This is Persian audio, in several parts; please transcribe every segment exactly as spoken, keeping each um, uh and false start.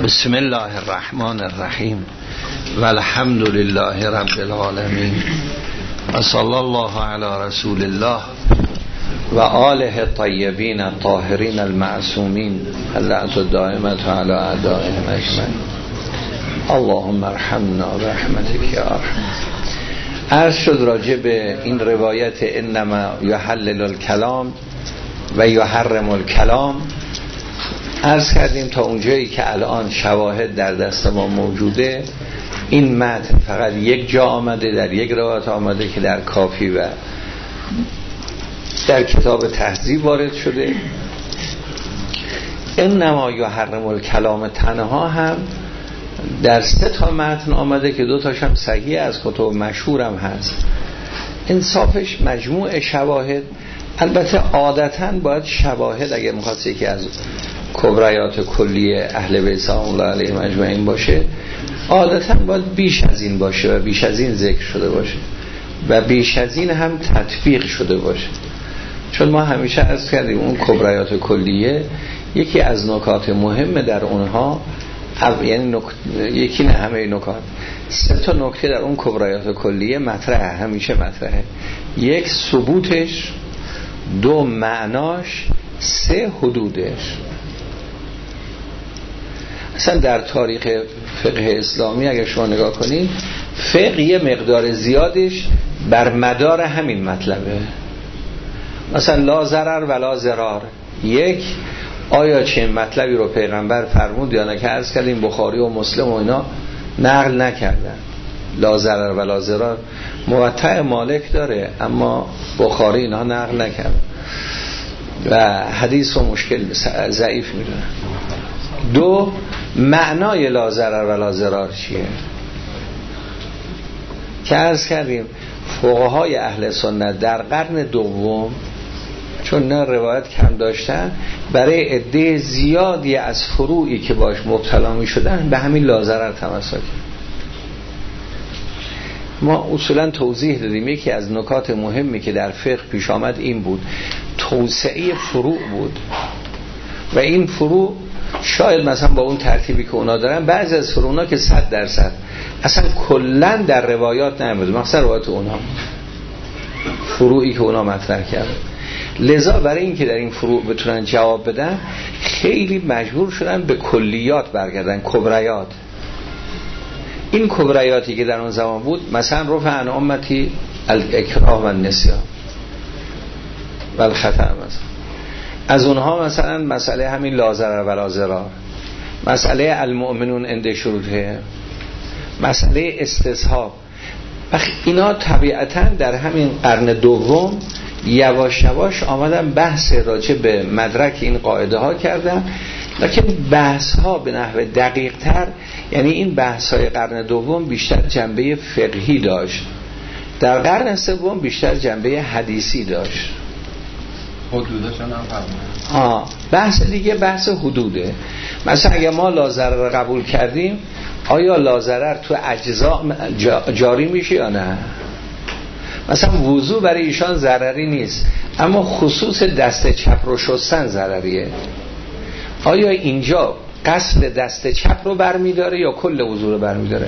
بسم الله الرحمن الرحیم و الحمد لله رب العالمین و صلی الله علی رسول الله و آله الطیبین الطاهرین المعصومین اللعنة الدائمة علی اعدائهم اجمعین. اللهم ارحمنا برحمتک یا ارحم. عرض شد راجع به این روایت انما یحلل الکلام و یحرم الکلام. عرض کردیم تا اونجایی که الان شواهد در دست ما موجوده، این متن فقط یک جا آمده، در یک روایت آمده که در کافی و در کتاب تهذیب وارد شده. انما یحرم الکلام تنها هم در سه تا متن آمده که دو تاش هم صحیح از کتب مشهور هم هست. انصافش مجموع شواهد، البته عادتاً باید شواهد اگه میخواست یکی از کبریات کلی اهل بیت سلام الله علیهم اجمعین باشه، عادتاً باید بیش از این باشه و بیش از این ذکر شده باشه و بیش از این هم تطبیق شده باشه. چون ما همیشه عرض کردیم اون کبریات کلیه یکی از نکات مهم در اونها، یعنی نک... یکی نه همه نکات، سه تا نکته در اون کبریات کلیه مطرحه، همیشه مطرحه. یک ثبوتش، دو معناش، سه حدودش. اصلا در تاریخ فقه اسلامی اگر شما نگاه کنید، فقه یه مقدار زیادش بر مدار همین مطلبه. مثلا لا ضرر ولا ضرار، یک آیا چه مطلبی رو پیغمبر فرمود یا نه که عرض کردیم بخاری و مسلم و اینا نقل نکردن. لا ضرر ولا ضرار موطأ مالک داره اما بخاری اینها نقل نکردن و حدیث و مشکل ضعیف میدونن. دو، معنای لا ضرر ولا ضرار چیه که عرض کردیم فقهای اهل سنت در قرن دوم، چون نه روایت کم داشتن، برای عده زیادی از فروعی که باش مبتلا می شدن به همین لا ضرر تمسک. ما اصولا توضیح دادیم یکی از نکات مهمی که در فقه پیش آمد این بود، توسعه فروع بود و این فروع شاید مثلا با اون ترتیبی که اونا دارن، بعضی از فروعنا که صد درصد اصلا کلن در روایات نمیده، مثلا روایات اونا فروعی که اونا مطرح کردن. لذا برای این که در این فروع بتونن جواب بدن خیلی مجبور شدن به کلیات برگردن، کبریات. این کبریاتی که در اون زمان بود، مثلا رفع عن امتی الاکراه و النسیان و الخطأ، مثلا از اونها مثلا مسئله همین لا ضرر ولا ضرار، مسئله المؤمنون عند شروطه، مسئله استصحاب. اینا طبیعتا در همین قرن دوم یواش یواش آمدن بحث راجع به مدرک این قاعده ها کردن، لیکن بحث ها به نحو دقیق تر، یعنی این بحث های قرن دوم بیشتر جنبه فقهی داشت، در قرن سوم بیشتر جنبه حدیثی داشت. حدودش هم فرمودن. آه بحث دیگه بحث حدوده. مثلا اگه ما لا ضرر قبول کردیم، آیا لا ضرر تو اجزا جاری میشه یا نه؟ مثلا وضو برای ایشان ضرری نیست اما خصوص دست چپ رو شستن ضرریه. آیا اینجا قصد دست چپ رو برمیداره یا کل وضو رو برمیداره؟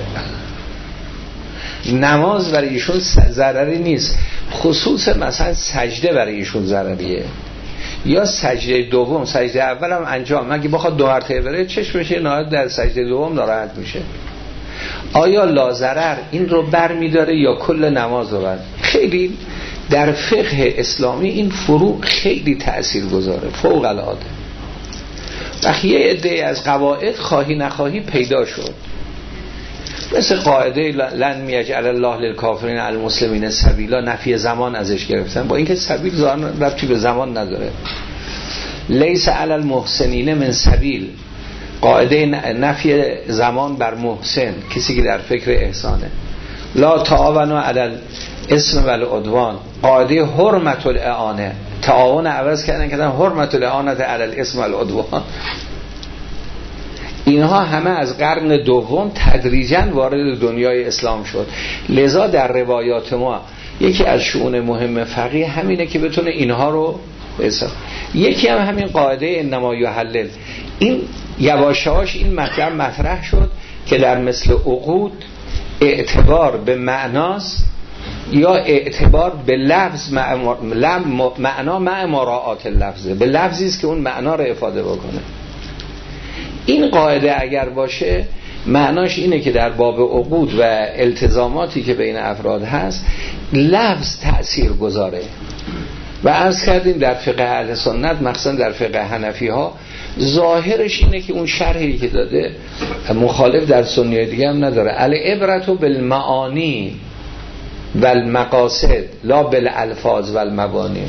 نماز برای ایشون ضرری نیست، خصوص مثلا سجده برای ایشون ضرریه، یا سجده دوم، سجده اول هم انجام مگه بخواد دو مرتبه بره چشمش نهایت در سجده دوم ناراحت میشه. آیا لا ضرر این رو برمیداره یا کل نماز رو بر؟ خیلی در فقه اسلامی این فروع خیلی تأثیر گذاره، فوق العاده. وقتی یه عده از قواعد خواهی نخواهی پیدا شد، مثل قاعده لن یجعل الله للکافرین علی المسلمین سبیلا، نفی زمان ازش گرفتن، با اینکه سبیل ظاهرا ربطی به زمان نداره. لیس علی المحسنین من سبیل، قاعده نفی زمان بر محسن، کسی که در فکر احسانه. لا تعاونوا علی الاسم والعدوان، قاعده حرمت الاعانه، تعاون عوض کردن کردن حرمت الاعانه علی الاسم والعدوان. اینها همه از قرن دوم تدریجاً وارد دنیای اسلام شد. لذا در روایات ما یکی از شؤون مهم فقیه همینه که بتونه اینها رو بسازه. یکی هم همین قاعده انما یحلل، این یواش یواش این مطلب مطرح شد که در مثل عقود اعتبار به معناست یا اعتبار به لفظ معنا مع مراعات لفظه، به لفظی است که اون معنا رو افاده بکنه. این قاعده اگر باشه معناش اینه که در باب عقود و التزاماتی که بین افراد هست لفظ تأثیر گذاره. و عرض کردیم در فقه اهل سنت مخصوصا در فقه حنفی ها ظاهرش اینه که اون شرحی که داده مخالف در سنیه دیگه هم نداره. العبرة بالمعانی و المقاصد لا بالالفاظ و المبانی.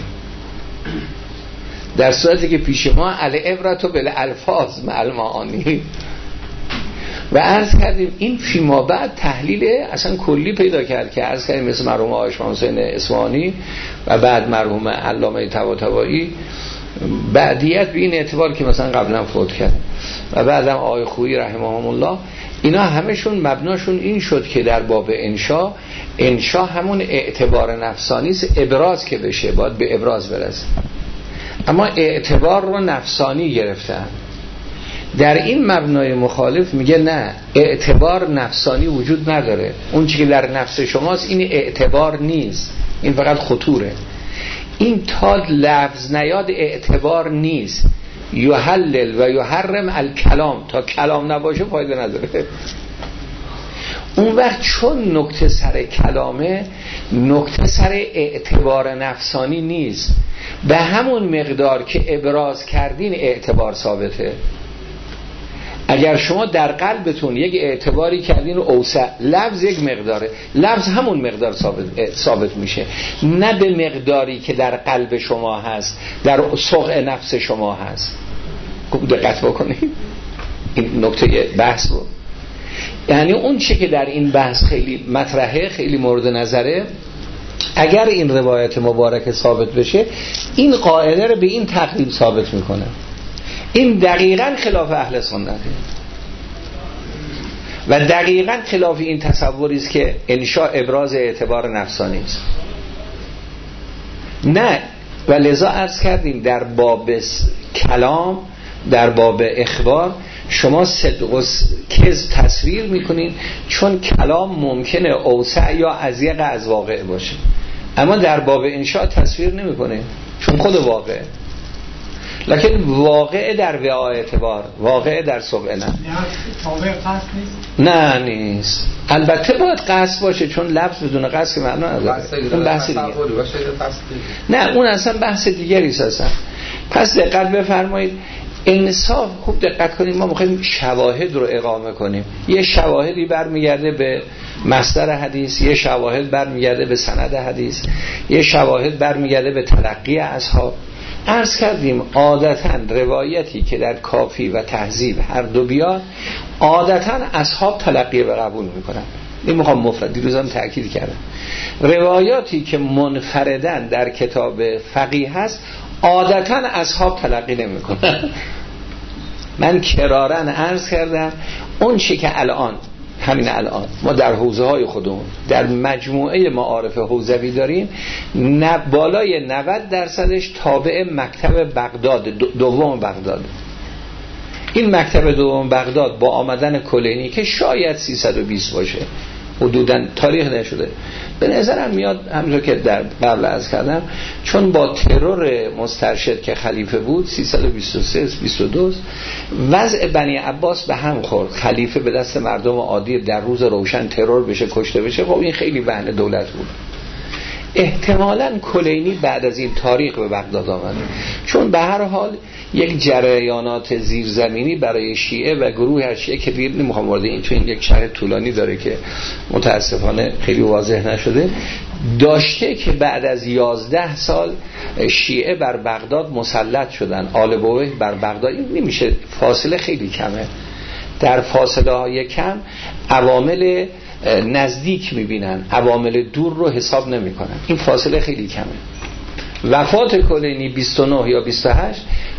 در صورتی که پیش ما العبرة بالالفاظ مع المعانی. و عرض کردیم این فیما بعد تحلیل اصلا کلی پیدا کرد که عرض کردیم مثل مرحوم آقای شاه حسین اصفهانی و بعد مرحوم علامه طباطبایی بعدیت به این اعتبار که مثلا قبلا فوت کرد و بعدم آقای خویی رحمهم الله، اینا همشون مبناشون این شد که در باب انشا، انشا همون اعتبار نفسانی است، ابراز که بشه باید به ابراز برسه، اما اعتبار رو نفسانی گرفتن. در این مبنای مخالف میگه نه، اعتبار نفسانی وجود نداره، اون چیزی که در نفس شماست این اعتبار نیست، این فقط خطوره. این تا لفظ نیاد اعتبار نیست. یحلل و یحرم الکلام، تا کلام نباشه فایده نداره. اون وقت چون نکته سر کلامه، نکته سر اعتبار نفسانی نیست، به همون مقدار که ابراز کردین اعتبار ثابته. اگر شما در قلبتون یک اعتباری کردین اوسع، لفظ یک مقداره، لفظ همون مقدار ثابت, ثابت میشه، نه به مقداری که در قلب شما هست، در سوق نفس شما هست. خوب دقت بکنید این نکته بحث رو. یعنی اون چی که در این بحث خیلی مطرحه، خیلی مورد نظره، اگر این روایت مبارک ثابت بشه این قاعده رو به این تقریب ثابت میکنه. این دقیقاً خلاف اهل سنته و دقیقاً خلاف این تصوری است که انشاء ابراز اعتبار نفسانی است. نه، و لذا عرض کردیم در باب کلام، در باب اخبار شما صدق و کذب تصویر میکنین، چون کلام ممکنه اوسع یا اضیق از واقع باشه، اما در باب انشاء تصویر نمیکنه چون خود واقعه. لکن واقع در وعای اعتبار، واقع در صبح نه نه نیست. البته باید قصد باشه، چون لفظ بدون قصد که معنا نداره، اون بحث دیگه. نه اون اصلا بحث دیگری است اصلا. پس دقت بفرمایید، انصاف، خوب دقت کنید، ما میخوایم شواهد رو اقامه کنیم. یه شواهدی برمیگرده به مصدر حدیث، یه شواهد برمیگرده به سند حدیث، یه شواهد برمیگرده به تلقی اصحاب. عرض کردیم عادتاً روایتی که در کافی و تهذیب هر دو بیاد، عادتاً اصحاب تلقی و قبول میکنن. این میخوام مفرد دیروزم تأکید کردم، روایاتی که منفردن در کتاب فقیه هست عادتاً اصحاب تلقی نمیکنن. من کرارن عرض کردم اون چی که الان همین الان ما در حوزه های خودمون در مجموعه معارف حوزوی داریم، نه بالای نود درصدش تابع مکتب بغداد، دوم بغداد. این مکتب دوم بغداد با آمدن کلینی که شاید سیصد و بیست باشه، حدوداً تاریخ نشده، به نظرم میاد همونطور که در قبل عرض کردم، چون با ترور مسترشد که خلیفه بود سیصد و بیست و سه بیست و دو وضع بنی عباس به هم خورد، خلیفه به دست مردم عادی در روز روشن ترور بشه، کشته بشه، خب این خیلی وهن دولت بود. احتمالاً کلینی بعد از این تاریخ به بغداد آمده، چون به هر حال یک جریانات زیرزمینی برای شیعه و گروه شیعه که دیر نمیخوام وارد این تو این یک شرح طولانی داره که متاسفانه خیلی واضح نشده، داشته که بعد از یازده سال شیعه بر بغداد مسلط شدن، آل بویه بر بغداد. این نمیشه، فاصله خیلی کمه، در فاصله های کم عوامل نزدیک میبینن، عوامل دور رو حساب نمیکنن، این فاصله خیلی کمه. وفات کلینی بیست و نه یا بیست و هشت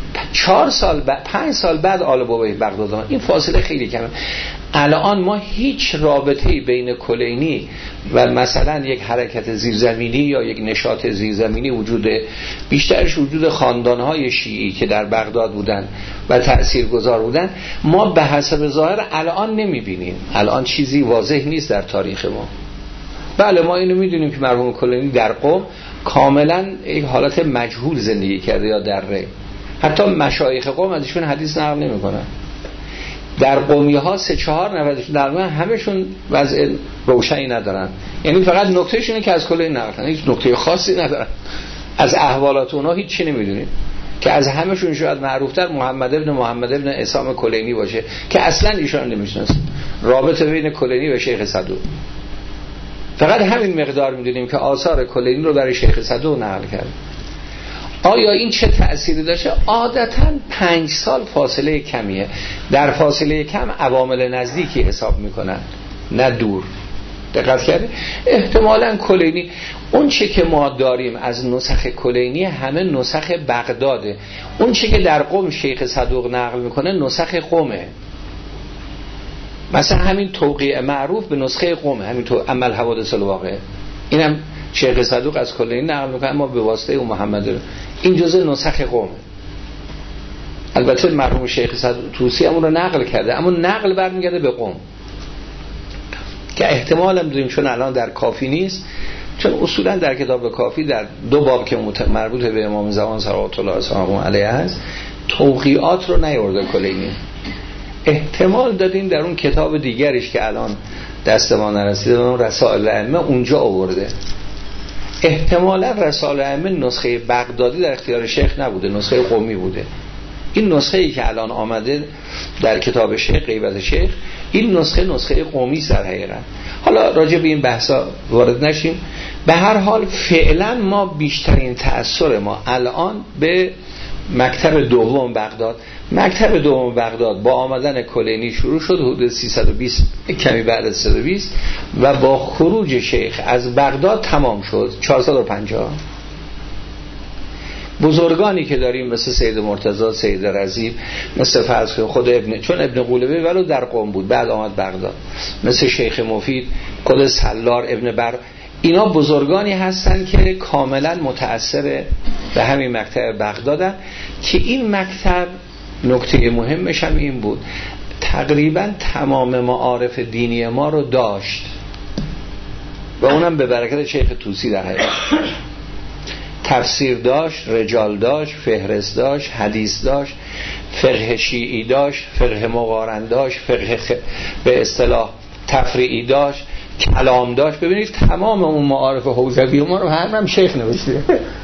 چهار سال بعد پنج سال بعد آل بابای بغداد آمد. این فاصله خیلی کمه. الان ما هیچ رابطه‌ای بین کلینی و مثلا یک حرکت زیرزمینی یا یک نشاط زیرزمینی وجود بیشترش وجود خاندان‌های شیعی که در بغداد بودن و تاثیرگذار بودن ما به حسب ظاهر الان نمی‌بینیم. الان چیزی واضح نیست در تاریخ ما. بله ما اینو می‌دونیم که مرحوم کلینی در قم کاملا یک حالت مجهول زندگی کرده یا در ری. حتی مشایخ قوم ازشون حدیث نقل نمی‌کنن. در قومی ها سه چهار نفرشون در من همشون وضع روشنی ندارن، یعنی فقط نکتهشون اینه که از کلینی نقل کنن، هیچ نکته خاصی ندارن. از احوالات اونها هیچ چی نمیدونیم که از همشون شاید معروفتر محمد ابن محمد ابن عصام کلینی باشه که اصلا ایشون نمیشناسن. رابطه بین کلینی و شیخ صدوق فقط همین مقدار میدونیم که آثار کلینی رو برای شیخ صدوق نقل کرد. آیا این چه تأثیری داشته؟ عادتاً پنج سال فاصله کمیه. در فاصله کم عوامل نزدیکی حساب میکنن نه دور. دقت کردی؟ احتمالاً کلینی اون چه که ما داریم از نسخ کلینی همه نسخ بغداده. اون چه که در قم شیخ صدوق نقل میکنه نسخ قمه. مثلا همین توقیع معروف به نسخه قمه، همین تو عمل حوادث الواقع، اینم شیخ صدوق از کلینی نقل میکنه اما به واسطه اون محمد رو. این جزء نسخ قومه. البته مرحوم شیخ صدوق طوسی همون رو نقل کرده اما نقل برمیگرده به قوم که احتمال هم داریم چون الان در کافی نیست، چون اصولا در کتاب کافی در دو باب که مربوط به امام زمان صلوات الله علیه هست توقیعات رو نیورده کلینی. احتمال دادیم در اون کتاب دیگریش که الان دست ما نرسیده به اون رسائل ائمه اونجا آورده. احتمالا رسائل ائمه نسخه بغدادی در اختیار شیخ نبوده، نسخه قمی بوده. این نسخه ای که الان آمده در کتاب شیخ غیبت شیخ، این نسخه نسخه قمی در حقیقت. حالا راجع به این بحثا وارد نشیم. به هر حال فعلا ما بیشترین تأثیر ما الان به مکتب دوم بغداد. مکتب دوم بغداد با آمدن کلینی شروع شد حدود سیصد و بیست کمی بعد از سیصد و بیست و با خروج شیخ از بغداد تمام شد چهارصد و پنجاه. بزرگانی که داریم مثل سید مرتضی، سید رضی، مثل فرض خود ابن، چون ابن قولبی ولو در قم بود بعد آمد بغداد، مثل شیخ مفید، خود سلار، ابن بر، اینا بزرگانی هستن که کاملا متأثر به همین مکتب بغدادن که این مکتب نکته مهمش هم این بود تقریبا تمام معارف دینی ما رو داشت و اونم به برکت شیخ طوسی در حقیقت. تفسیر داشت، رجال داشت، فهرست داشت، حدیث داشت، فقه شیعی داشت، فقه مقارن داشت، فقه خ... به اصطلاح تفریعی داشت، کلام داشت. ببینید تمام اون معارف حوزوی ما رو هم شیخ نوشته.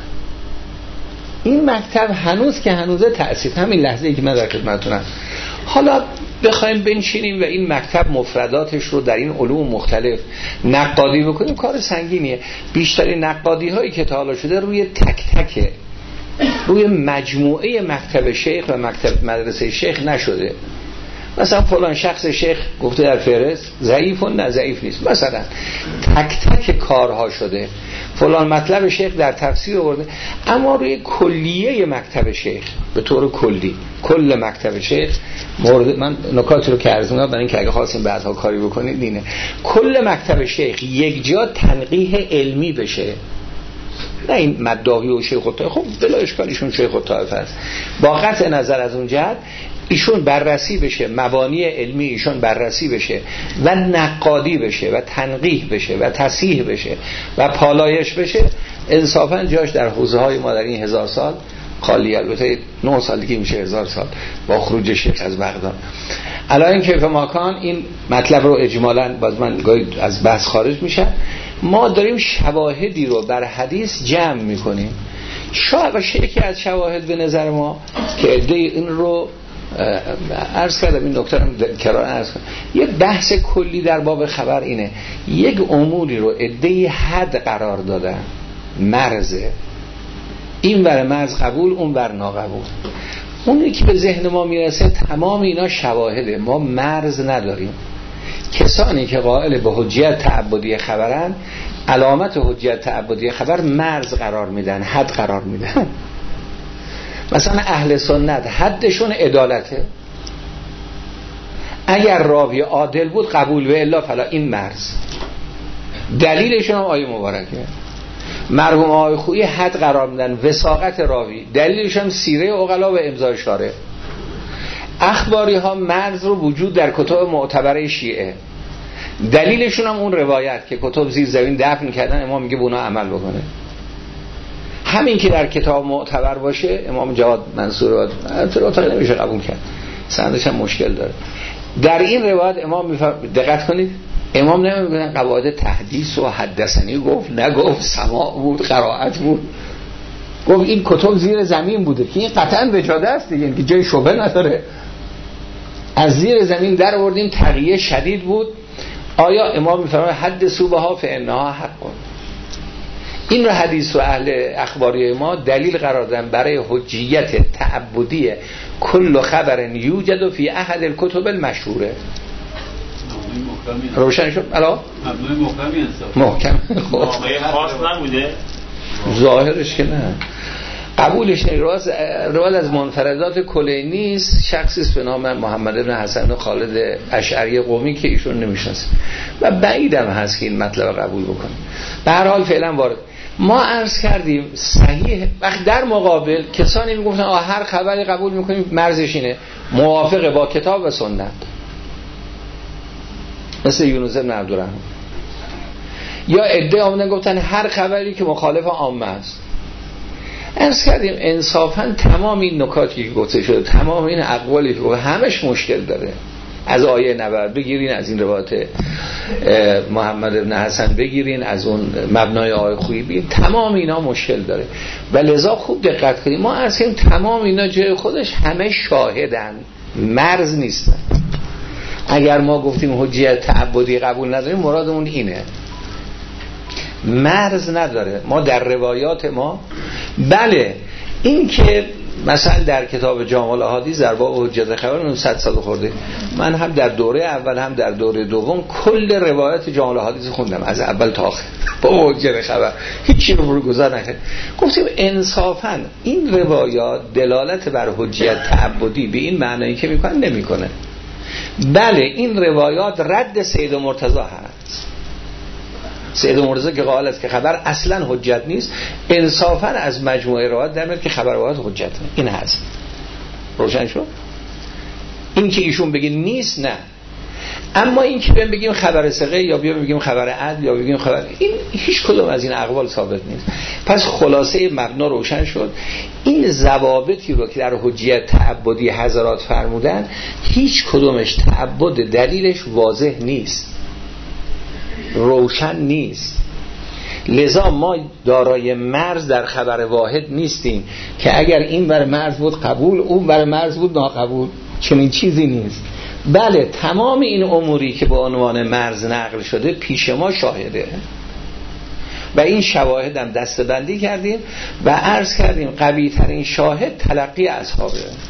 این مکتب هنوز که هنوزه تأسیس، همین لحظه ای که من در خدمتتونم، حالا بخوایم بنشینیم و این مکتب مفرداتش رو در این علوم مختلف نقادی بکنیم کار سنگینیه. بیشتری نقادی هایی که تا حالا شده روی تک تکه، روی مجموعه مکتب شیخ و مکتب مدرسه شیخ نشده. مثلا فلان شخص شیخ گفته در فهرست ضعیف و نه ضعیف نیست، مثلا تک تک کارها شده. فلان مطلب شیخ در تفسیر آورده، اما روی کلیه مکتب شیخ به طور کلی، کل مکتب شیخ مورد من نکاتی رو که عرض می‌کنم برای اینکه اگه خواستیم بعدها کاری بکنید اینه، کل مکتب شیخ یک جا تنقیح علمی بشه، نه این مداحی و شیخ الطائفه. خب بلا اشکالیشون شیخ الطائفه است، با قطع نظر از اون جهت ایشون بررسی بشه، مبانی علمی ایشون بررسی بشه و نقادی بشه و تنقیح بشه و تصحیح بشه و پالایش بشه، انصافا جاش در حوزه های ما در این هزار سال خالی. البته نه سال دیگه میشه هزار سال با خروج شیخ از بغداد. الان کیف ماکان این مطلب رو اجمالاً باز من گاهی از بحث خارج میشه، ما داریم شواهدی رو بر حدیث جمع میکنیم. شاید یکی از شواهد به نظر ما که عده این رو عرض کردم، این نکته رو کرار عرض کردم، یک بحث کلی در باب خبر اینه، یک اموری رو عده حد قرار دادن، مرزه، این ور مرز قبول، اون ور ناقبول. اونی که به ذهن ما میرسه تمام اینا شواهده، ما مرز نداریم. کسانی که قائل به حجیت تعبدی خبرن، علامت حجیت تعبدی خبر مرز قرار میدن، حد قرار میدن. مثلا اهل سنت حدشون عدالته، اگر راوی عادل بود قبول، و الا فلا. این مرز دلیلشون هم آیه مبارکه. مرحوم آقای خویی حد قرار میدن وثاقت راوی، دلیلش هم سیره عقلا و امضای شارع. اخباری ها مرز رو وجود در کتب معتبره شیعه، دلیلشون هم اون روایت که کتب زیر زمین دفن کردن، امام میگه بونا عمل بکنه. همین که در کتاب معتبر باشه، امام جواد منصور اطلاعات نمیشه قبول کرد، سندش هم مشکل داره. در این روایت امام میفرم... دقت کنید، امام نمیگن قواعد تحدیث و حدثنی گفت، نگفت سماع بود، قرائت بود، گفت این کتب زیر زمین بوده که این قطعا وجاده است دیگه، که جای شبه نداره. از زیر زمین در آوردیم، تغییر شدید بود. آیا امام میفرماید حدثوا بها فانها حق؟ این رو حدیث و اهل اخباری ما دلیل قرار دادن برای حجیت تعبدی کل خبر یوجد فی احد الکتب المشهوره. روشن شد؟ الا محکم خاص نبوده، ظاهرش که نه، قبولش نه. روایت از منفردات کلینی است، شخصی است به نام محمد بن حسن خالد اشعری قمی که ایشون نمیشناسه و بعیدم هست که این مطلب قبول بکنه. به هر حال فعلا وارد ما عرض کردیم صحیح. وقت در مقابل کسانی میگفتن آه هر خبری قبول میکنیم مرزش اینه، موافقه با کتاب و سنت، مثل یونس بن عبدالرحمن. یا عده آمدن گفتن هر خبری که مخالف عامه است. عرض کردیم انصافا تمام این نکاتی که گفته شده، تمام این اقوالی که همش مشکل داره. از آیه نبوت بگیرین، از این روایت محمد بن حسن بگیرین، از اون مبنای آیه خویی بگیرین، تمام اینا مشکل داره. و لذا خوب دقت کنیم، ما از این تمام اینا جای خودش همه شاهدن، مرز نیستن. اگر ما گفتیم حجیت تعبدی قبول نداریم، مرادمون اینه، مرز نداره. ما در روایات ما بله، این که مثلا در کتاب جامع الاحادیث در باب حجیت خبر اون صد سال خورده، من هم در دوره اول هم در دوره دوم کل روایات جامع الاحادیث خوندم از اول تا آخر با حجیت خبر، هیچی رو برگزار نکردم. گفتیم انصافا این روایات دلالت بر حجیت تعبدی به این معنایی که میکنن نمیکنه. بله این روایات رد سید مرتضی هست. سید مرتضی که قائل است که خبر اصلا حجت نیست، انصافا از مجموعه روایات در میاد که خبر روایات حجت این هست. روشن شد؟ این که ایشون بگین نیست نه، اما این که بهم بگیم خبر ثقه یا بیام بگیم خبر عدل یا بگیم خبر، این هیچ کدوم از این اقوال ثابت نیست. پس خلاصه مبنا روشن شد. این ضوابطی رو که در حجیت تعبدی حضرات فرمودن، هیچ کدومش تعبد دلیلش واضح نیست، روشن نیست. لذا ما دارای مرز در خبر واحد نیستیم که اگر این بر مرز بود قبول، اون بر مرز بود ناقبول، چنین چیزی نیست. بله تمام این اموری که با عنوان مرز نقل شده پیش ما شاهده و این شواهد هم دسته‌بندی کردیم و عرض کردیم قوی ترین شاهد تلقی اصحابه.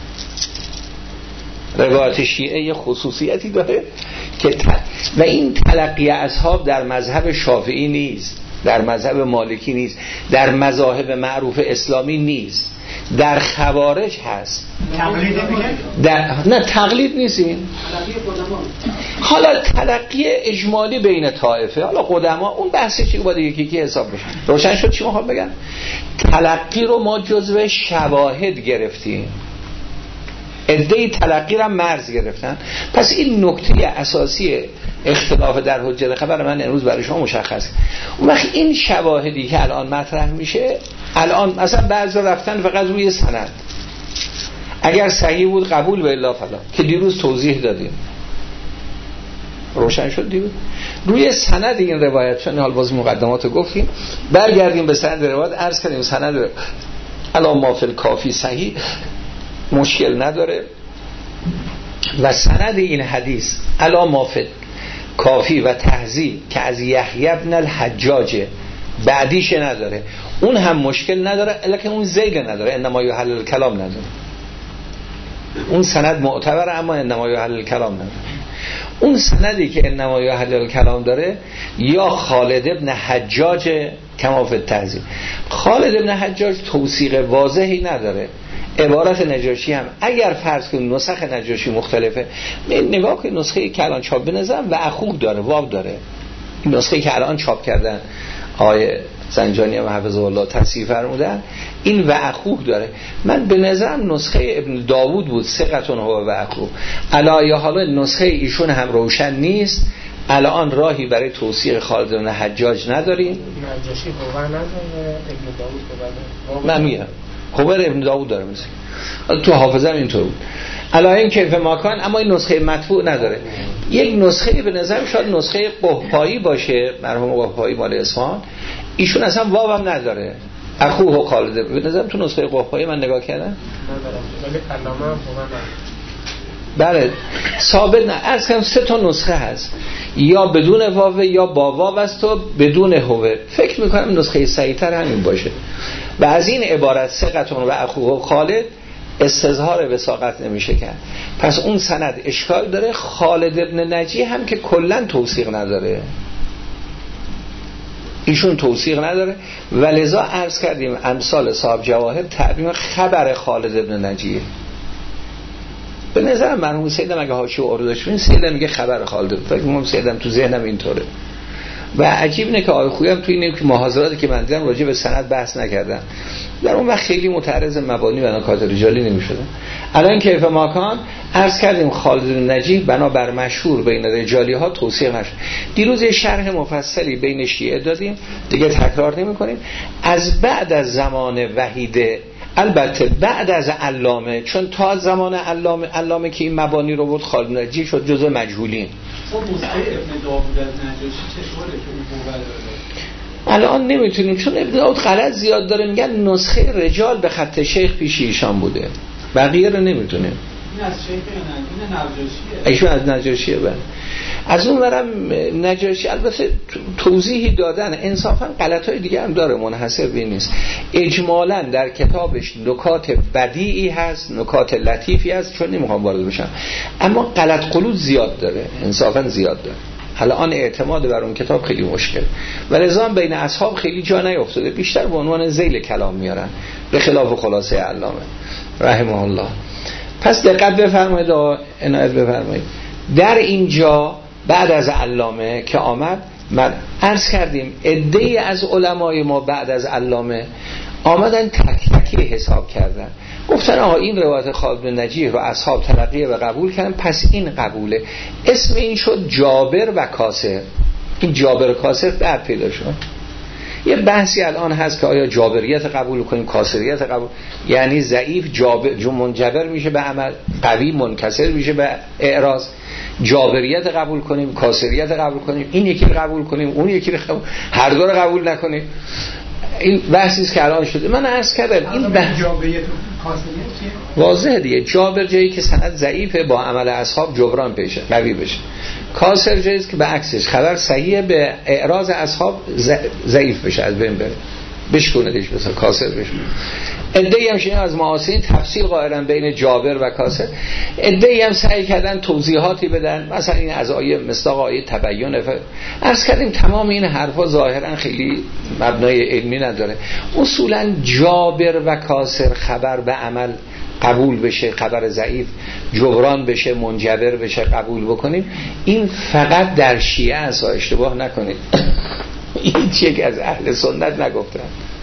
روایت شیعه یه خصوصیتی داره که ت... و این تلقی اصحاب در مذهب شافعی نیست، در مذهب مالکی نیست، در مذاهب معروف اسلامی نیست، در خوارج هست. تقلید در... نه تقلید نیست این. حالا تلقی اجمالی بین طائفه، حالا قدما اون بحثی چی باید یکی یکی حساب بشه. روشن شد چی میخوام بگم؟ تلقی رو ما جزو شواهد گرفتیم، عده‌ای تلقی را مرز گرفتن. پس این نکته اساسی اختلاف در حجت خبر من امروز برای شما مشخص. اون وقت این شواهدی که الان مطرح میشه، الان مثلا بعضی رفتن فقط روی سند، اگر صحیح بود قبول و الا فلا، که دیروز توضیح دادیم. روشن شد دیروز روی سند این روایت، چون حال باز مقدمات گفتیم، برگردیم به سند روایت. عرض کردیم سند الان ما فی الکافی صحیح، مشکل نداره و سند این حدیث الان ما فی کافی و تهذیب که از یحیی بن الحجاج بعدیش نداره، اون هم مشکل نداره، البته اون زیل نداره، انما یحل الکلام نداره. اون سند معتبره اما انما یحل الکلام نداره. اون سندی که انما یحل الکلام داره یا خالد ابن حجاج کما فی التهذیب. خالد ابن حجاج توثیق واضحی نداره، عبارت نجاشی هم اگر فرض کنیم نسخ نجاشی مختلفه، نگاه که نسخه که الان چاپ بنظرم و اخوه داره، واو داره. این نسخه که الان چاپ کردن آقای زنجانی و حفظه الله تصحیح فرمودن این و اخوه داره. من به نظرم نسخه ابن داوود بود ثقتون هو و اخوه. الان حالا نسخه ایشون هم روشن نیست، الان راهی برای توثیق خالد بن حجاج نداریم. نجاشی هو نداره، ابن داوود هو. من میگم خبر ابن داوود داره مثلا تو حافظه هم اینطور بود. علایه کیف ماکان، اما این نسخه مطبوع نداره. یک نسخه به نظر شاید نسخه قحطایی باشه، مرحوم قحطایی مال اصفهان، ایشون اصلا واو هم نداره. اخوه خالد به نظرم تو نسخه قحطایی من نگاه کردم ندارم، ولی علامه هم بله ثابت نه. از کم سه تا نسخه هست، یا بدون واو یا با واو است و بدون هوه. فکر میکنم نسخه صحیح‌تر همین باشه. و از این عبارت ثقتون و اخوه خالد استظهار وثاقت نمیشه کرد. پس اون سند اشکال داره. خالد ابن نجی هم که کلا توثیق نداره، ایشون توثیق نداره و لذا عرض کردیم امثال صاحب جواهر تعبیر خبر خالد ابن نجیه. به نظر مرحوم سیدم اگه حاشیه و عروضش ببین سیدم میگه خبر خالد، فکر کنم سیدم تو ذهنم اینطوره. و عجیب اینه که آقای خویی هم تو این که محاضراتی که من دیدم راجع به سند بحث نکردن، در اون وقت خیلی متعرض مبانی و نکات رجالی نمی‌شدن. الان کیف ماکان عرض کردیم خالد بن نجی بنابر مشهور بین رجالی ها توثیق نشد. دیروز یه شرح مفصلی بین شیعه دادیم، دیگه تکرار نمی‌کنیم. از بعد از زمان وحیده، البته بعد از علامه، چون تا زمان علامه علامه که این مبانی رو بود خالد بن نجی شد جزء مجهولین. خب نسخه ابن داوود از نجاشی چطوره که اون قوه داره؟ الان نمیتونیم، چون ابن داوود غلط زیاد داره، میگن نسخه رجال به خط شیخ پیش ایشان بوده، بقیه رو نمیتونیم. این از شیخ این نجاشیه، ایشون از نجاشیه. بله از اون ورم نجاشی البته توضیحی دادن، انصافا غلطای دیگه هم داره، منحصر به این نیست. اجمالا در کتابش نکات بدیعی هست، نکات لطیفی هست، چون نمیخوام وارد بشم، اما غلط قلوز زیاد داره، انصافا زیاد داره. حالا آن اعتماد بر اون کتاب خیلی مشکل و لذا بین اصحاب خیلی جا نیفتاده، بیشتر به عنوان ذیل کلام میارن، به خلاف خلاصه علامه رحمه الله. پس دقت بفرمایید و عنایت بفرمایید. در اینجا بعد از علامه که آمد، من عرض کردیم عده‌ای از علمای ما بعد از علامه آمدن تک تکی حساب کردن، گفتن آقا این روایت خالد بن نجیح رو اصحاب تلقیه و قبول کردن، پس این قبوله. اسم این شد جابر و کاسر. این جابر و کاسر در پیدا شد. یه بحثی الان هست که آیا جابریت قبول کنیم کاسریت قبول، یعنی ضعیف جابر منجبر میشه به عمل، قوی منکسر میشه به اعراض. جابریت قبول کنیم کاسریت قبول کنیم، این یکی رو قبول کنیم اون یکی رو قبول، هر دو رو قبول نکنیم. این بحثی است که الان شده. من عرض کردم این بحث جابریت کاسریت واضحه دیگه. جابر جایی که سند ضعیفه با عمل اصحاب جبران بشه، قوی بشه. کاسر جایی که به عکسش خبر صحیحه به اعراض اصحاب ضعیف بشه، از بین بره، بشکنهش، مثلا کاسر بشه. عده‌ای هم شیعه از معاصرین تفصیل قائلن بین جابر و کاسر، عده‌ای هم سعی کردن توضیحاتی بدن، مثلا این از آیه مصداق آیه تبیین. عرض کردیم تمام این حرفا ظاهرا خیلی مبنای علمی نداره. اصولا جابر و کاسر خبر به عمل قبول بشه، خبر ضعیف جبران بشه، منجبر بشه، قبول بکنیم. این فقط در شیعه است، اشتباه نکنید. این چیزی از اهل سنت نگفتن.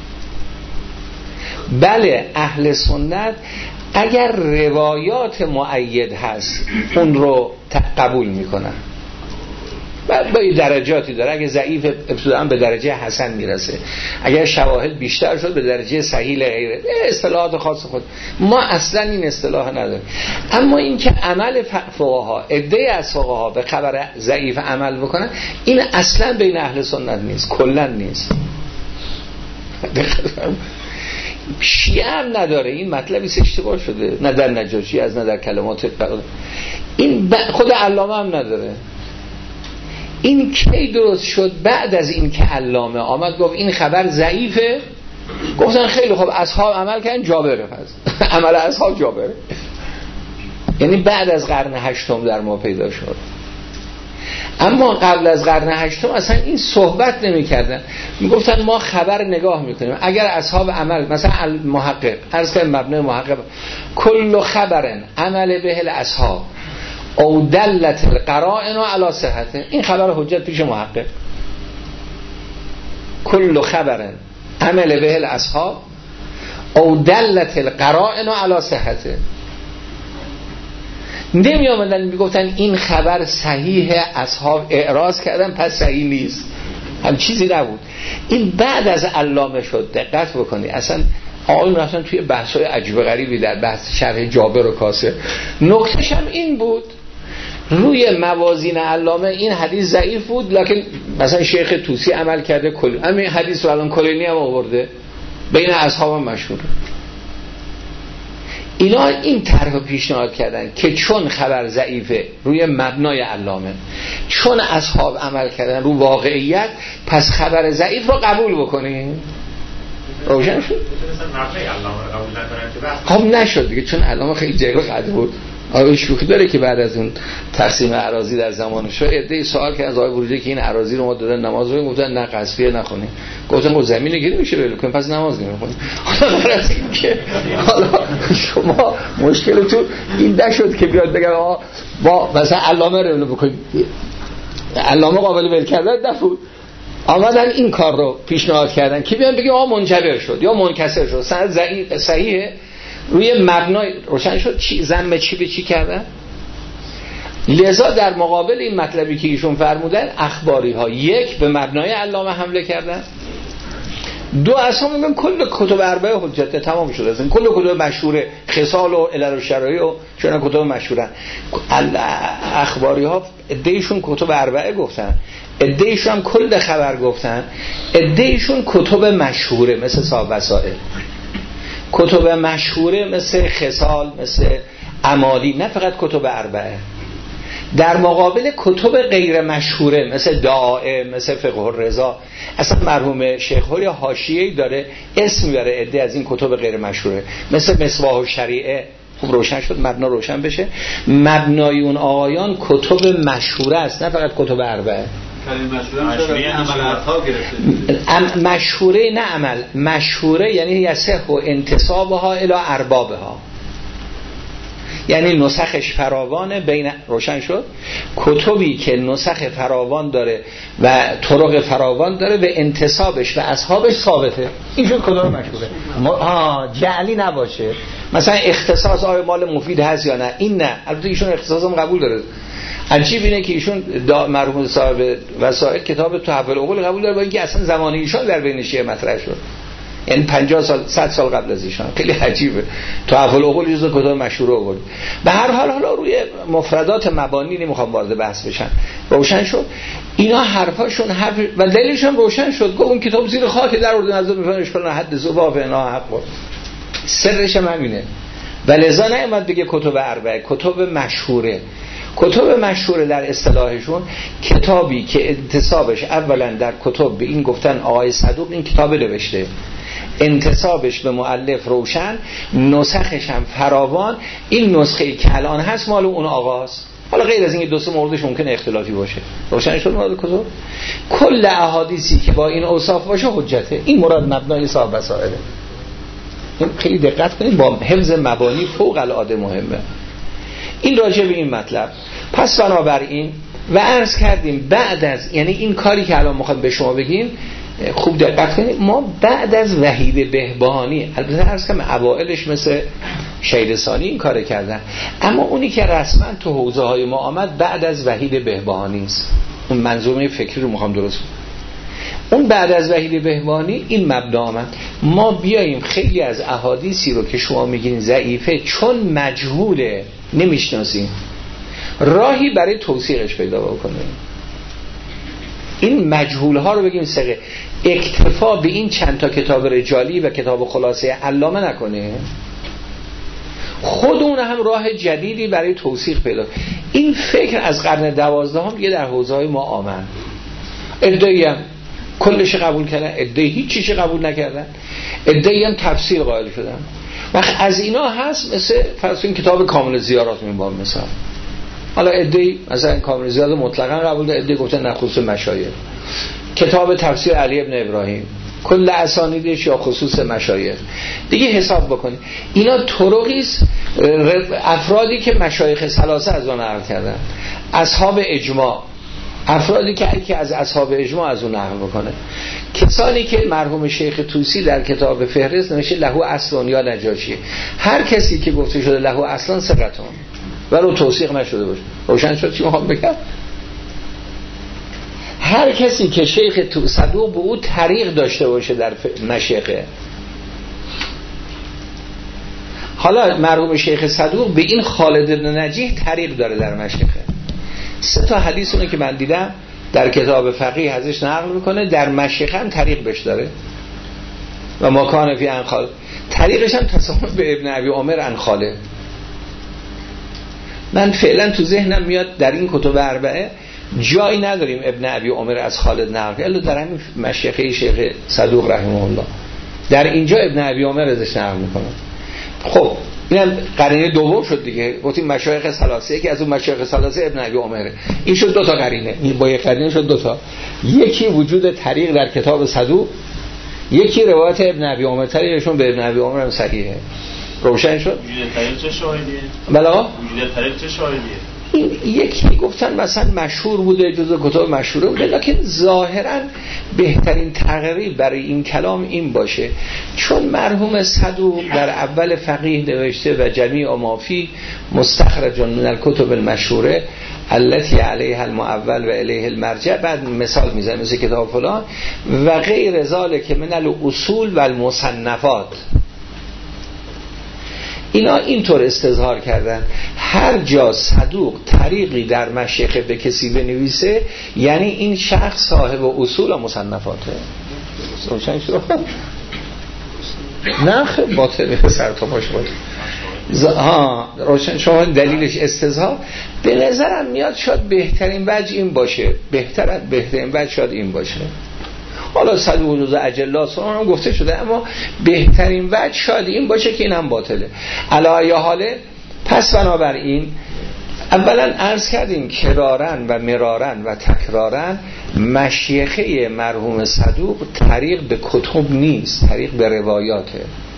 بله اهل سنت اگر روایات مؤید هست اون رو قبول میکنن، با درجاتی داره. اگه ضعیف ابتداء به درجه حسن میرسه، اگر شواهد بیشتر شد به درجه صحیح غیره، اصطلاحات خاص خود. ما اصلا این اصطلاح نداریم. اما این که عمل فقها، عده از فقها به خبر ضعیف عمل بکنن، این اصلا بین اهل سنت نیست، کلا نیست. شیعه هم نداره. این مطلبی اشتباه شده، نه در نجاشی از نه در کلمات این خود علامه هم نداره. این کی درست شد؟ بعد از این که علامه آمد گفت این خبر ضعیفه، گفتن خیلی خوب اصحاب عمل کردن جابره، پس عمل اصحاب جابره. یعنی بعد از قرن هشتم در ما پیدا شد. اما قبل از قرن هشتم اصلا این صحبت نمی کردن. می گفتن ما خبر نگاه میکنیم. اگر اصحاب عمل مثلا المحقق عرض کنم مبنای محقق کل خبرن عمل به الاصحاب او دلت القرائن علی صحته، این خبر حجت پیش محقق. کل خبرن عمل به الاصحاب او دلت القرائن علی صحته. نمی آمدن میگفتن این خبر صحیح، اصحاب اعراض کردن پس صحیح نیست، هم چیزی نبود. این بعد از علامه شد. دقت بکنی اصلا آقایون اصلا توی بحث‌های عجیب غریبی در بحث شرح جابر و کاسه، نکتهش هم این بود روی موازین علامه این حدیث ضعیف بود، لکن مثلا شیخ طوسی عمل کرده، کل همین حدیث رو الان کلینی هم آورده بین اصحاب مشهور. اینا این طرح پیشنهاد کردن که چون خبر ضعیفه روی مبنای علامه، چون اصحاب عمل کردن رو واقعیت، پس خبر ضعیف رو قبول بکنیم. روشن شد؟ خب نشد دیگه، چون علامه خیلی جلو قدر بود. آقای شوخی داره که بعد از اون تقسیم اراضی در زمانش عده‌ای سوال که از آقای بروجردی که این اراضی رو ما دادن نماز رو گفتن نه قصفیه نخونیم. گفتن خب زمین گیری میشه ول کنیم پس نماز نمیخونیم. حالا غرض این که حالا شما مشکلتون این نشد که بیاد بگم آقا با مثلا علامه رو بکنیم، علامه قابل ول کردن نبود. آمدن این کار رو پیشنهاد کردن که بیان بگیم آقا منجبر شد یا منکسر شد، سند ضعیف صحیحه روی مبنای روشن شد چی ضم چی به چی کردن. لذا در مقابل این مطلبی که ایشون فرمودن اخباری ها یک به مبنای علامه حمله کردن، دو اصلا میگن کل کتب اربعه حجت تمام شده، اصلا کل کتب مشهوره خصال و علل و شرایع و چون کتب مشهورن. اخباری ها عده‌ایشون کتب اربعه گفتن، عده‌ایشون هم کل خبر گفتن، عده‌ایشون کتب مشهوره مثل صاحب وسائل، کتب مشهوره مثل خصال، مثل اعمالی، نه فقط کتب اربعه. در مقابل کتب غیر مشهوره مثل دعائه، مثل فقه الرضا، اصلا مرحوم شیخ حوری حاشیه‌ای داره اسم میبره عده از این کتب غیر مشهوره مثل مصباح الشریعه. خوب روشن شد، مبنا روشن بشه. مبنای اون آقایان کتب مشهوره است، نه فقط کتب اربعه. مشهوره نه عمل، مشهوره یعنی یصح و انتسابها الی اربابها، یعنی نسخش فراوانه بین. روشن شد؟ کتبی که نسخ فراوان داره و طرق فراوان داره و انتسابش و اصحابش ثابته، این شد کتب مشهوره. ها جعلی نباشه مثلا اختصاص آیا مال مفید هست یا نه، این نه. البته ایشون اختصاص هم قبول داره. عجیب اینه که ایشون مرحوم صاحب وسائل کتاب تحول العقول قبول داره با اینکه اصلا زمان ایشان در بین شیعه مطرح شد، یعنی پنجاه سال صد سال قبل از ایشان. خیلی عجیبه. تحول العقول جزو کتاب مشهور بود. به هر حال حالا روی مفردات مبانی نمیخوام وارد بحث بشن. روشن شد اینا حرفاشون حرف و دلیلشون روشن شد. گفت اون کتاب زیر خاک در اردن از میفهمن اشکال حد ذوبا اینا حق بود. سرش هم همینه. ولذا نمیاد بگه کتب اربعه، کتب مشهوره. کتب مشهوره در اصطلاحشون کتابی که انتسابش اولا در کتب به این گفتن آقای صدوق این کتاب نوشته، انتسابش به مؤلف روشن، نسخش هم فراوان. این نسخه‌ای که الان هست مال اون آقاست. حالا غیر از این دو سه موردش ممکنه اختلافی باشه. روشن شد مراد کتب. کل احادیثی که با این اوصاف باشه حجته. این مراد مبنای صاحب وسائله. این خیلی دقت کنید، با حفظ مبانی فوق العاده مهمه. این راجع به این مطلب. پس بنابراین و عرض کردیم بعد از، یعنی این کاری که الان میخوام به شما بگیم خوب دقت کنید، ما بعد از وحید بهبهانی، البته عرض کنم اوائلش مثل شیرستانی این کار کردن، اما اونی که رسما تو حوزه های ما آمد بعد از وحید بهبهانی است. اون منظومه فکری رو میخوام درست کنم. اون بعد از وحید بهبهانی این مبدا آمد. ما بیاییم خیلی از احادیثی رو که شما میگین ضعیفه چون مجهوله نمیشناسیم، راهی برای توثیقش پیدا بکنیم. این مجهول ها رو بگیم ثقه، اکتفا به این چند تا کتاب رجالی و کتاب خلاصه علامه نکنه، خود اون هم راه جدیدی برای توثیق پیدا. این فکر از قرن دوازدهم دیگه در حوزه های ما آمد. ادعی هم کلش قبول کردن، ادعی هیچ چیزی قبول نکردن، ادعی هم تفسیر قائل شدن. وقت از اینا هست مثل فرض این کتاب کامل زیارات میبام مثلا حالا عده‌ای مثلا کامل زیاد مطلقاً قبول داره، عده‌ای گفتن نه خصوص مشایخ. کتاب تفسیر علی ابن ابراهیم کل اسانیدش یا خصوص مشایخ. دیگه حساب بکنید اینا طرقی است، افرادی که مشایخ ثلاثه از اون نقل کردن، اصحاب اجماع، افرادی که یکی از اصحاب اجماع از اون نقل بکنه، کسانی که مرحوم شیخ طوسی در کتاب فهرست نوشته لهو اصلان یا نجاشی، هر کسی که گفته شده لهو اصلان ثقتون ولو توثیق نشده باشه. روشن شد چی میخوام بگم؟ هر کسی که شیخ صدوق به او طریق داشته باشه در مشیخه. حالا مرحوم شیخ صدوق به این خالد بن نجیح طریق داره در مشیخه. سه تا حدیث اونه که من دیدم در کتاب فقیه ازش نقل میکنه، در مشیخه هم طریق بهش داره و ما کان فی انخال، طریقش هم تصامن به ابن ابی عمر انخاله. من فعلا تو ذهنم میاد در این کتب اربعه جایی نداریم ابن ابی عمر از خالد نقل کنه، الا در همین مشیخه شیخ صدوق رحمه الله در اینجا ابن ابی عمر ازش نقل میکنه. خب اینم قرینه دوم شد دیگه، گفتیم مشایخ ثلاثه، یکی از اون مشایخ ثلاثه ابن ابی عمره، این شد دو تا قرینه، این با یک قرینه شد دو تا، یکی وجود طریق در کتاب صدوق، یکی روایت ابن ابی عمر، طریقشون به ابن ابی عمر هم صحیحه. روشن شد؟ وجود طریق چه شاهدیه؟ بلا وجود طریق چه شاهدیه؟ این یکی گفتن مثلا مشهور بوده، جزء کتاب مشهوره بوده، لکن ظاهرا بهترین تقریر برای این کلام این باشه چون مرحوم صدوق در اول فقیه نوشته و جمیع ما فی مستخرج من الکتب المشهوره التي علیها المعول و الیه المرجع، بعد مثال میزنه مثل کتاب فلان و غیر ذالک من الاصول و المصنفات. اینا اینطور استظهار کردن هر جا صدوق طریقی در مشیخه به کسی بنویسه یعنی این شخص صاحب اصول و مصنفاته. روشن شد؟ نه خب باطله، سر تا پاش باطله. ها روشن. شما دلیلش استظهار به نظرم میاد شاید بهترین وجه این باشه، بهتر بهترین وجه شاید این باشه. حالا صدوق جزء اجلا سنن هم گفته شده، اما بهترین وجه شاید این باشه که این هم باطله. علی حاله پس بنابراین اولا عرض کردیم کرارن و مرارن و تکرارن مشیخه مرحوم صدوق طریق به کتب نیست، طریق به روایاته.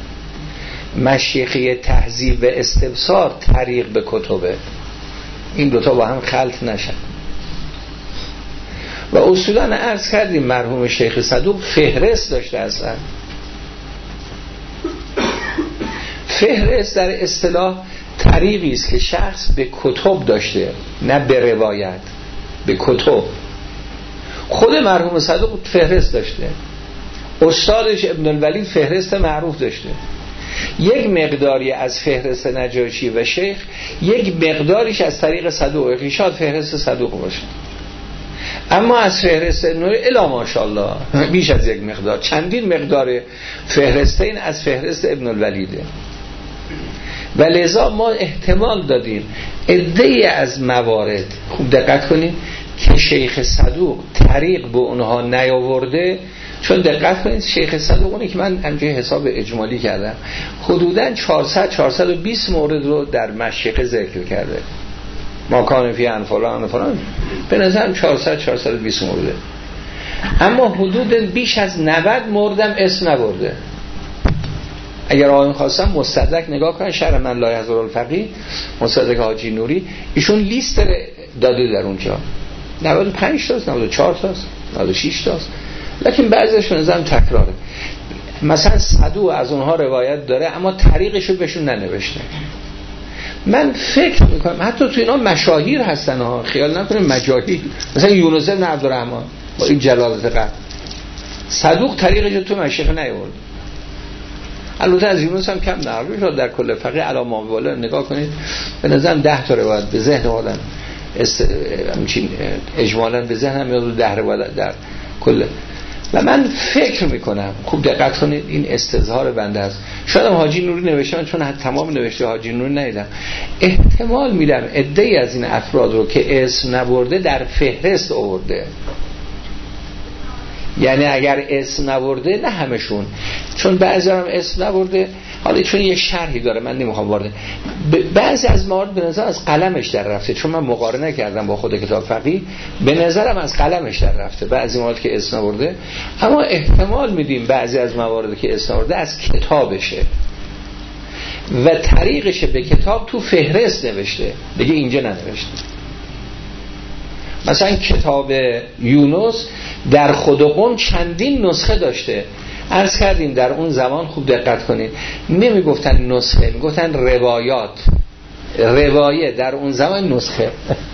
مشیخه تهذیب و استبصار طریق به کتبه. این دوتا با هم خلط نشن. و اصولا عرض کردیم مرحوم شیخ صدوق فهرست داشته اصلا. فهرست در اصطلاح طریقی است که شخص به کتب داشته، نه به روایت، به کتب. خود مرحوم صدوق فهرست داشته، استادش ابن الولید فهرست معروف داشته. یک مقداری از فهرست نجاشی و شیخ، یک مقداریش از طریق صدوق، شاید فهرست صدوق باشه، اما از فهرست نور الا ماشاءالله بیش از یک مقدار، چندین مقدار فهرستین از فهرست ابن الولیده. و لذا ما احتمال دادیم عده‌ای از موارد، خوب دقت کنید، که شیخ صدوق طریق به اونها نیاورده. چون دقت کنید شیخ صدوق اونی که من همچنین حساب اجمالی کردم حدوداً چهارصد چهارصد و بیست مورد رو در مشیخه ذکر کرده، ما کان فی فلان فلان، به نظرم چهارصد چهارصد و بیست مورده، اما حدود بیش از نود موردم اسم نبرده. اگر آقایون خواستم مستدرک نگاه کنن، شرح من لا یحضر الفقیه مستدرک حاجی نوری، ایشون لیست داده در اونجا، نود و پنج تاست، نود و چهار تاست، نود و شش تاست، لکن بعضیش به نظرم تکراره. مثلا صدوق از اونها روایت داره اما طریقشو بهشون ننوشته. من فکر میکنم حتی تو اینا مشاهیر هستن ها، خیال نکنیم مجاهیر، مثلا یونس بن عبدالرحمن با این جلالت قدر صدوق طریقش تو مشیخه نیورد. البته از یونس هم کم نقل شد در کل فقیه علامه والا نگاه کنید، به نظرم ده تا روایت به ذهن آدم است... همچین اجمالاً به ذهنم میاد ده روایت در کل. و من فکر میکنم خوب دقت کنید این استظهار بنده است، شاید هم حاجی نوری نوشتن چون تمام نوشته حاجی نوری ندیدم، احتمال میدم عده‌ای از این افراد رو که اسم نبرده در فهرست آورده. یعنی اگر اسم نبرده، نه همشون، چون بعضی هم اسم نبرده، حالا چون یه شرحی داره من نمیخوام وارد، بعضی از موارد به نظر از قلمش در رفته، چون من مقارنه کردم با خود کتاب فقیه، به نظرم از قلمش در رفته بعضی موارد که اسم نبرده، اما احتمال میدیم بعضی از مواردی که اسم نبرده از کتابشه و طریقش به کتاب تو فهرست نوشته، دیگه اینجا ننوشته. مثلا کتاب یونس در خودقون چندین نسخه داشته. عرض کردیم در اون زمان، خوب دقت کنید، نمی گفتن نسخه، می گفتن روایات. روایه در اون زمان نسخه.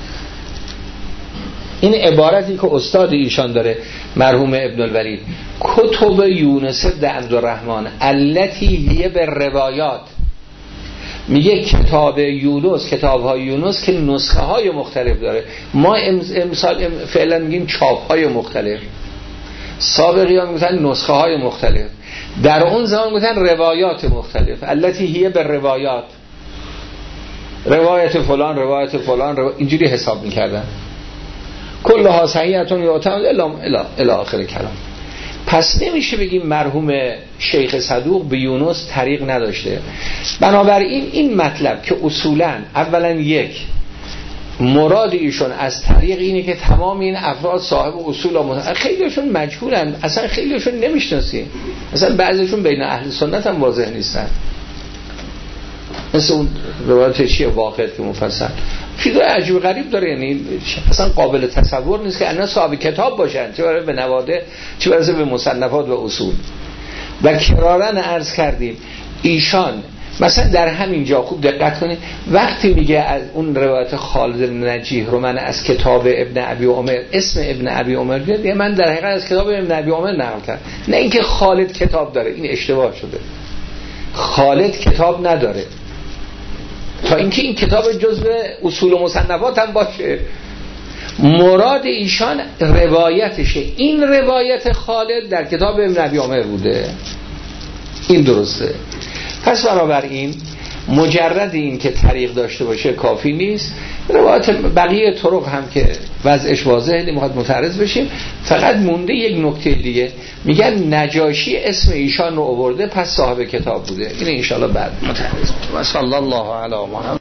این عبارتی که استاد ایشان داره مرحوم ابن الولید، کتب یونس بن عبدالرحمن التی هی به روایات، میگه کتاب یونس، کتاب های یونس که نسخه های مختلف داره. ما امسال فعلا میگیم چاپ های مختلف، سابقی ها میگفتن نسخه های مختلف، در اون زمان میگفتن روایات مختلف، التی هی به روایات، روایت فلان روایت فلان رو اینجوری حساب میکردن. کلها صحیحتون یعتمد الی الی آخر کلام. پس نمیشه بگیم مرحوم شیخ صدوق به یونس طریق نداشته. بنابراین این مطلب که اصولا اولا یک مراد ایشون از طریق اینه که تمام این افراد صاحب اصول و مت... خیلیشون مجهولن، اصلا خیلیشون نمیشناسیم، اصلا بعضیشون بین اهل سنت هم واضح نیستن، مثل اون روایت چیه واقعیت که مفصل چیزای عجیب غریب داره، یعنی اصلا قابل تصور نیست که اینا صاحب کتاب باشن، چه برسه به نواده، چه برسه به مصنفات و اصول. و کرارن عرض کردیم ایشان مثلا در همین جا خوب دقت کنید، وقتی میگه از اون روایت خالد نجیح رو من از کتاب ابن ابی عمر، اسم ابن ابی عمر بیاد، من در حقیقت از کتاب ابن ابی عمر نقل کردم، نه اینکه خالد کتاب داره، این اشتباه شده. خالد کتاب نداره، تا اینکه این کتاب جزء اصول و مصنفات هم باشه. مراد ایشان روایتشه، این روایت خالد در کتاب ابن ابی عمر بوده، این درسته. پس بنابراین مجرد این که طریق داشته باشه کافی نیست، روایت بقیه طرق هم که وضعش واضحه نمیخواد متعرض بشیم. فقط مونده یک نکته دیگه، میگن نجاشی اسم ایشان رو آورده پس صاحب کتاب بوده، این انشاءالله بعد متعرض. و صلی الله علی محمد.